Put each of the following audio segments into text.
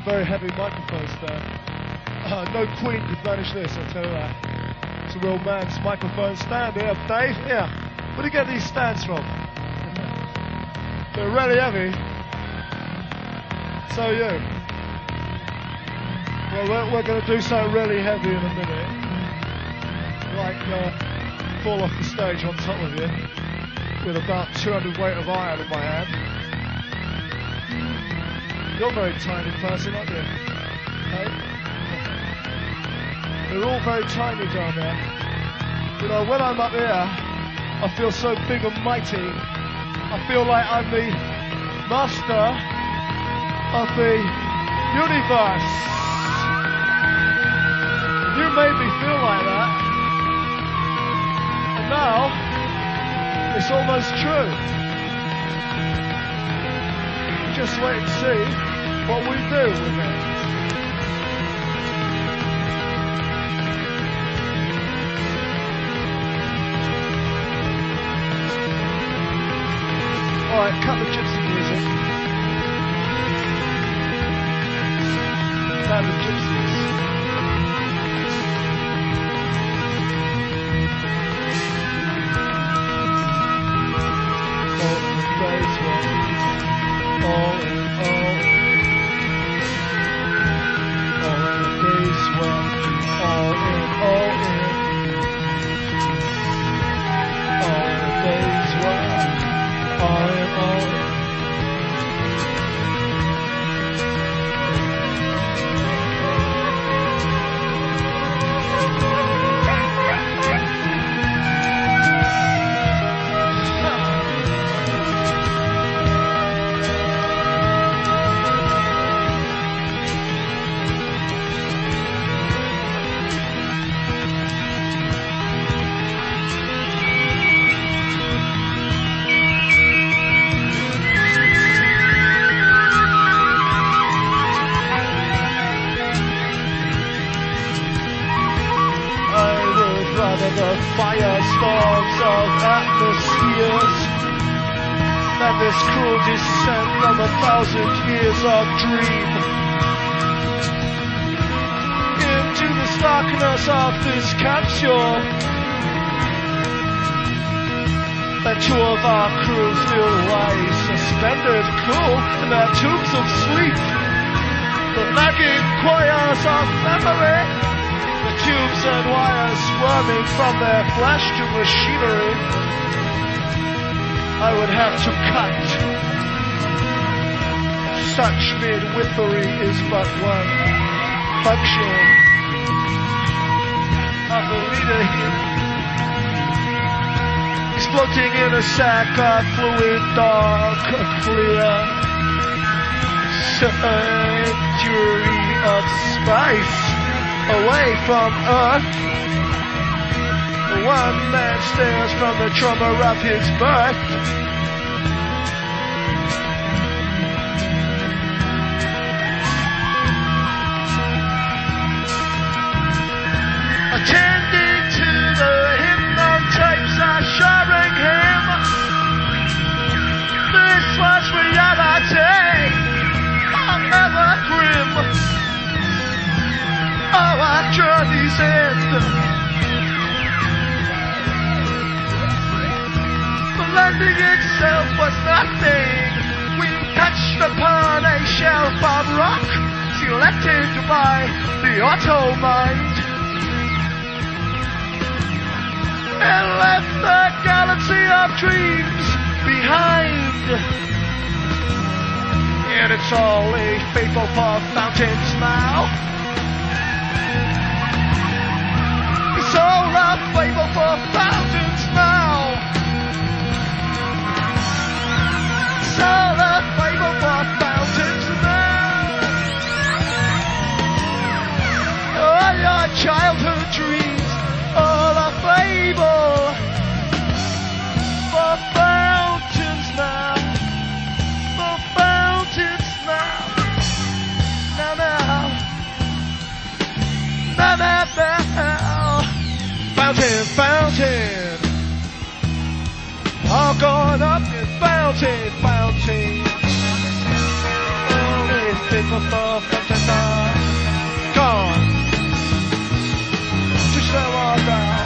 very heavy microphone stand. No Queen could manage this, I'll tell you that. It's a real man's microphone stand here, Dave. Here, where do you get these stands from? They're really heavy. So are you. Well, we're going to do something really heavy in a minute. Like fall off the stage on top of you with about 200 weight of iron in my hand. You're a very tiny person, aren't you? Hey? We're all very tiny down there. You know, when I'm up here, I feel so big and mighty. I feel like I'm the master of the universe. You made me feel like that. And now, it's almost true. Just wait and see what we do with it. Alright, cut the gypsy music. Band of gypsies. All in the days when all in the days when all in the days when all in the firestorms of atmospheres and this cruel descent from 1,000 years of dream into the darkness of this capsule. And two of our crew still lie suspended cool in their tubes of sleep, the nagging choirs of memory, the tubes and wires squirming from their flesh to machinery. I would have to cut. Such midwifery is but one function of the leader here, exploding in a sack of fluid, dark, clear sanctuary of space. Away from Earth, the one man stares from the trauma of his birth. Attending to the hypnotapes assuring him this was reality, however grim. Our journey's end. The landing itself was nothing. We touched upon a shelf of rock selected by the auto mind and left the galaxy of dreams behind. And it's all a faithful for fountains now. It's all a flavor for fountains now. It's all a flavor for fountains now. All your childhood dreams, all a flavor for fountains now. For fountains now. Now, now. Now, now, now. Fountain, fountain, all gone up in fountain, fountain. Only faithful for fountain Gone. Just slow on down.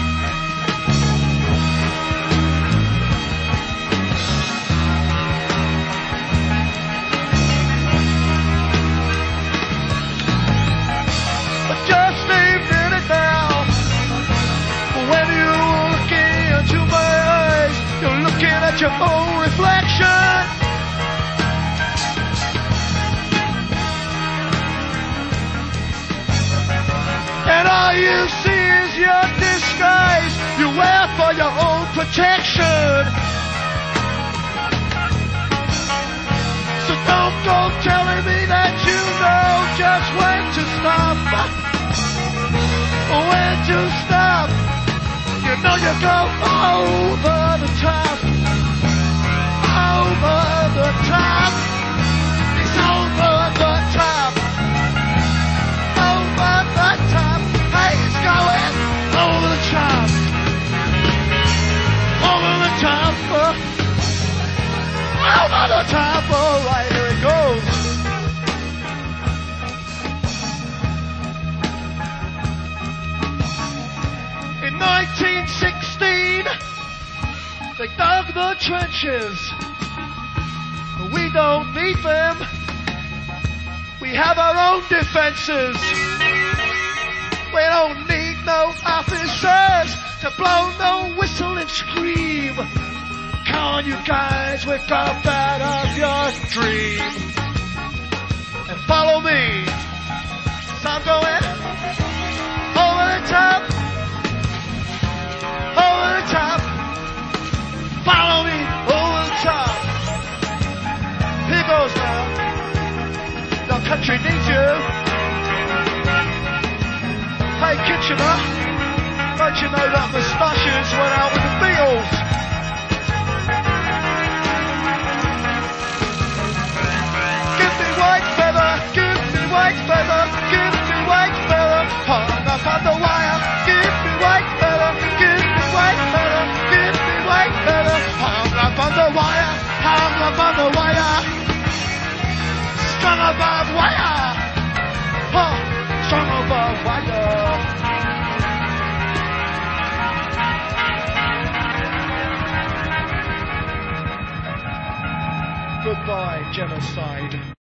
Just a minute now. When you're looking into my eyes, you're looking at your own reflection. And all you see is your disguise you wear for your own protection. So don't go telling me that you know just when to stop. When to stop. You know you go over the top. Over the top. It's over the top. Over the top. Hey, it's going over the top. Over the top. Over the top. All right, here it goes. In 1916, they dug the trenches. We don't need them. We have our own defenses. We don't need no officers to blow no whistle and scream. Come on, you guys, wake up out of your dream and follow me. So I'm going over the top. Over the top. Follow me over the top. Here goes now. Your country needs you. Hey Kitchener, don't you know that moustaches went out with the Beatles? Give me white feather, give me white feather, give me white feather. Hung up on the wire, give me white feather, give me white feather, give me white feather. Hung up on the wire, hung up on the wire. Strung above wire, huh, strung above wire. Goodbye, genocide.